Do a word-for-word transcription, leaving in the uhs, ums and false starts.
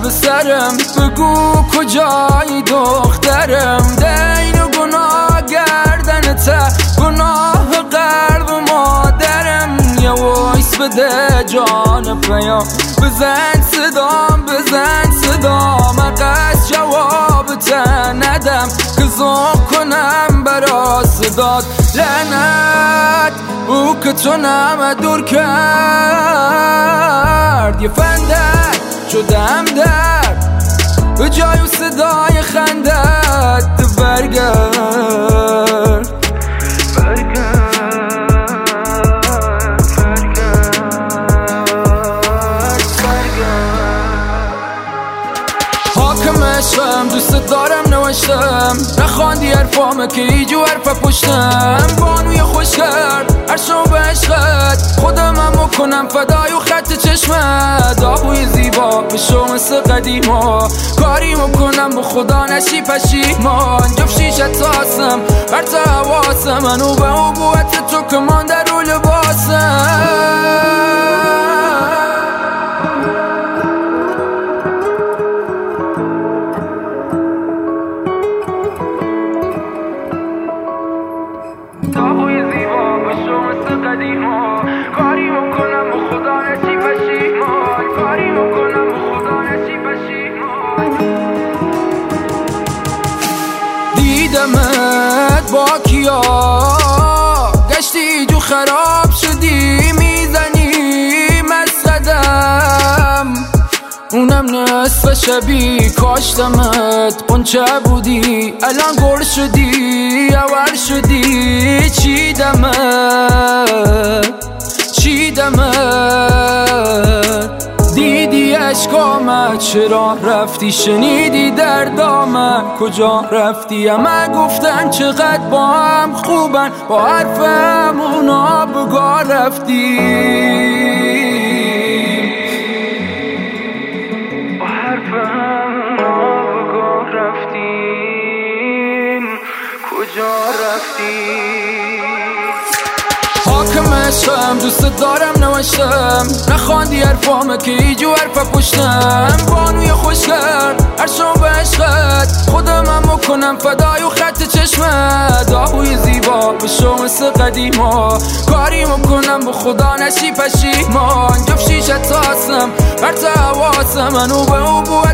به سرم، بگو کجایی دخترم. دین و گناه گردنته، گناه قلب مادرم. یه وایس بده جان پیام، بزن صدام بزن صدام. اقصد جواب تا ندم که زوم کنم برا صدات. لعنت او که تو نمه دور کرد، یه فندت شدم درد به جای و صدای خندت. برگرد حاکم عشقم، دوست دارم نوشتم، نخواندی حرفامه که ایجو حرف پشتم. بانوی خوش کرد عرشم به عشقت، خودمم بکنم فدای و خط چشمت. آبوی زیبا بشو مثل قدیما، کاری میکنم به خدا نشی پشیمان. جفت شیشت تاسم بر تا حواسم، منو به عبوت تو که من در رو لباسم. آبوی زیبا بشو مثل قدیما، کاری میکنم به خدا نشی پشیمان. کاری میکنم به خدا نشی پشیمان. دیدمت با کیا گشتی جو خراب شدی، میزنی مسقدم اونم نصف شبی. کاشتمت قنچه بودی الان گل شدی اول شدی. چیدمت چیدمت دیدی اشکامت، چرا رفتی؟ شنیدی دردامت، کجا رفتی؟ همه گفتن چقدر با هم خوبن، با حرفم اونا بگاه رفتی. با حرفم اونا بگاه رفتیم، کجا رفتی؟ حاکم عشقم، دوست دارم نوشتم، نخواندی حرفامه که ایجو حرف پشتم. بانوی خوش کرد عرشم به عشقت، خودمم بکنم فدای و خط چشمت. آبوی زیبا بشو مثل قدیما، کاری میکنم به خدا نشی پشیمان. جفت شیشت تاسم بر تا حواسم، منو به عبوت